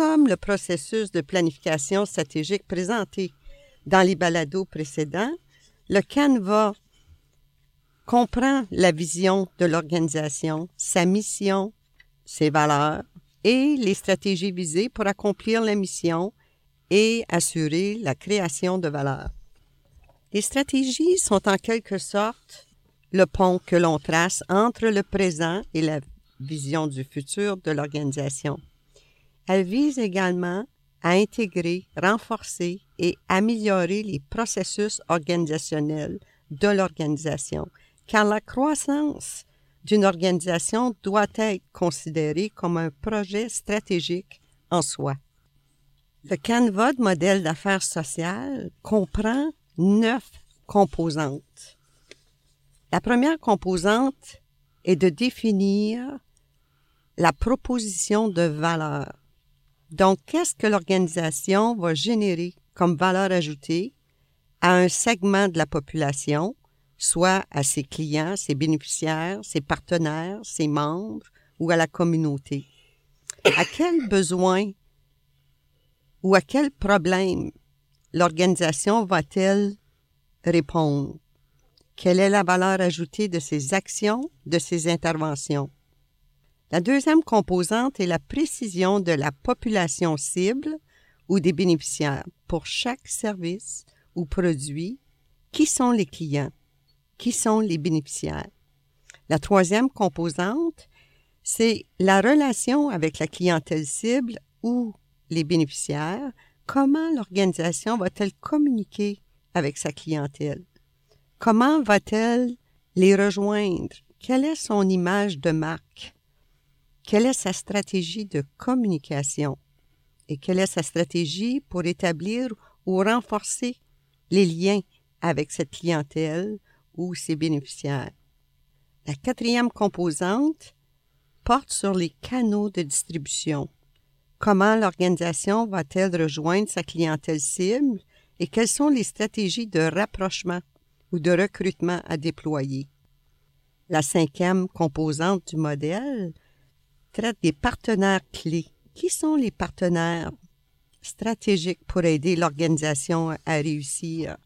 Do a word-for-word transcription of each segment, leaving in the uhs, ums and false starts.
comme le processus de planification stratégique présenté dans les balados précédents, le Canva comprend la vision de l'organisation, sa mission, ses valeurs et les stratégies visées pour accomplir la mission et assurer la création de valeur. Les stratégies sont en quelque sorte le pont que l'on trace entre le présent et la vision du futur de l'organisation. Elles visent également à intégrer, renforcer et améliorer les processus organisationnels de l'organisation, car la croissance d'une organisation doit être considérée comme un projet stratégique en soi. Le Canva de modèle d'affaires sociales comprend neuf composantes. La première composante est de définir la proposition de valeur. Donc, qu'est-ce que l'organisation va générer comme valeur ajoutée à un segment de la population, soit à ses clients, ses bénéficiaires, ses partenaires, ses membres ou à la communauté? À quel besoin ou à quel problème l'organisation va-t-elle répondre? Quelle est la valeur ajoutée de ses actions, de ses interventions? La deuxième composante est la précision de la population cible ou des bénéficiaires pour chaque service ou produit. Qui sont les clients? Qui sont les bénéficiaires? La troisième composante, c'est la relation avec la clientèle cible ou les bénéficiaires. Comment l'organisation va-t-elle communiquer avec sa clientèle? Comment va-t-elle les rejoindre? Quelle est son image de marque? Quelle est sa stratégie de communication? Et quelle est sa stratégie pour établir ou renforcer les liens avec cette clientèle ou ses bénéficiaires? La quatrième composante porte sur les canaux de distribution. Comment l'organisation va-t-elle rejoindre sa clientèle cible et quelles sont les stratégies de rapprochement ou de recrutement à déployer? La cinquième composante du modèle traite des partenaires clés. Qui sont les partenaires stratégiques pour aider l'organisation à réussir?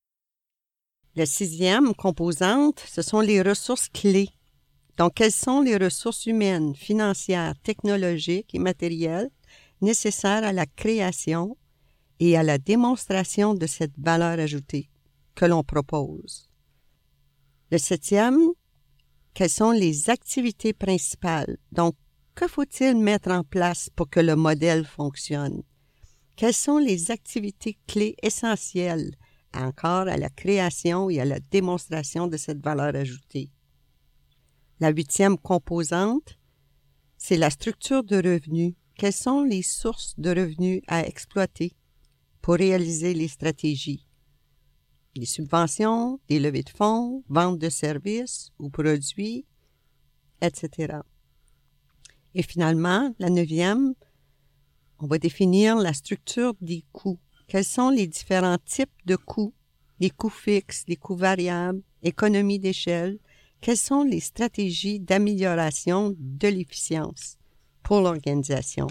La sixième composante, ce sont les ressources clés. Donc, quelles sont les ressources humaines, financières, technologiques et matérielles nécessaires à la création et à la démonstration de cette valeur ajoutée que l'on propose? Le septième, quelles sont les activités principales? Donc, que faut-il mettre en place pour que le modèle fonctionne? Quelles sont les activités clés essentielles encore à la création et à la démonstration de cette valeur ajoutée? La huitième composante, c'est la structure de revenus. Quelles sont les sources de revenus à exploiter pour réaliser les stratégies? Des subventions, des levées de fonds, vente de services ou produits, et cetera. Et finalement, la neuvième, on va définir la structure des coûts. Quels sont les différents types de coûts? Les coûts fixes, les coûts variables, économie d'échelle. Quelles sont les stratégies d'amélioration de l'efficience pour l'organisation?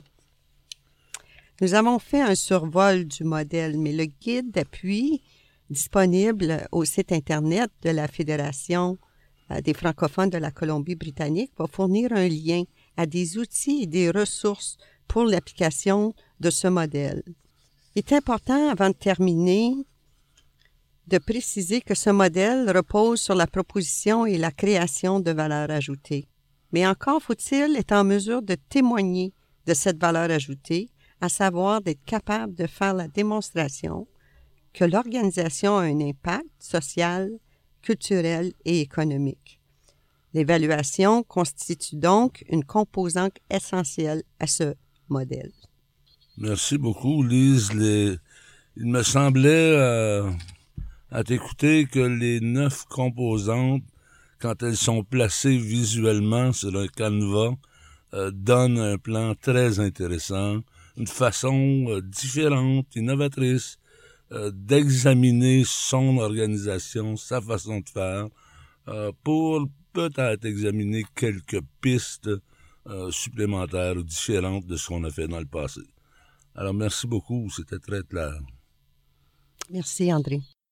Nous avons fait un survol du modèle, mais le guide d'appui disponible au site Internet de la Fédération des francophones de la Colombie-Britannique va fournir un lien à des outils et des ressources pour l'application de ce modèle. Il est important, avant de terminer, de préciser que ce modèle repose sur la proposition et la création de valeur ajoutée. Mais encore faut-il être en mesure de témoigner de cette valeur ajoutée, à savoir d'être capable de faire la démonstration que l'organisation a un impact social, culturel et économique. L'évaluation constitue donc une composante essentielle à ce modèle. Merci beaucoup, Lise. Les... Il me semblait, euh, à t'écouter, que les neuf composantes, quand elles sont placées visuellement sur un canevas, euh, donnent un plan très intéressant, une façon euh, différente, innovatrice, euh, d'examiner son organisation, sa façon de faire, euh, pour peut-être examiner quelques pistes euh, supplémentaires ou différentes de ce qu'on a fait dans le passé. Alors, merci beaucoup, c'était très clair. Merci, André.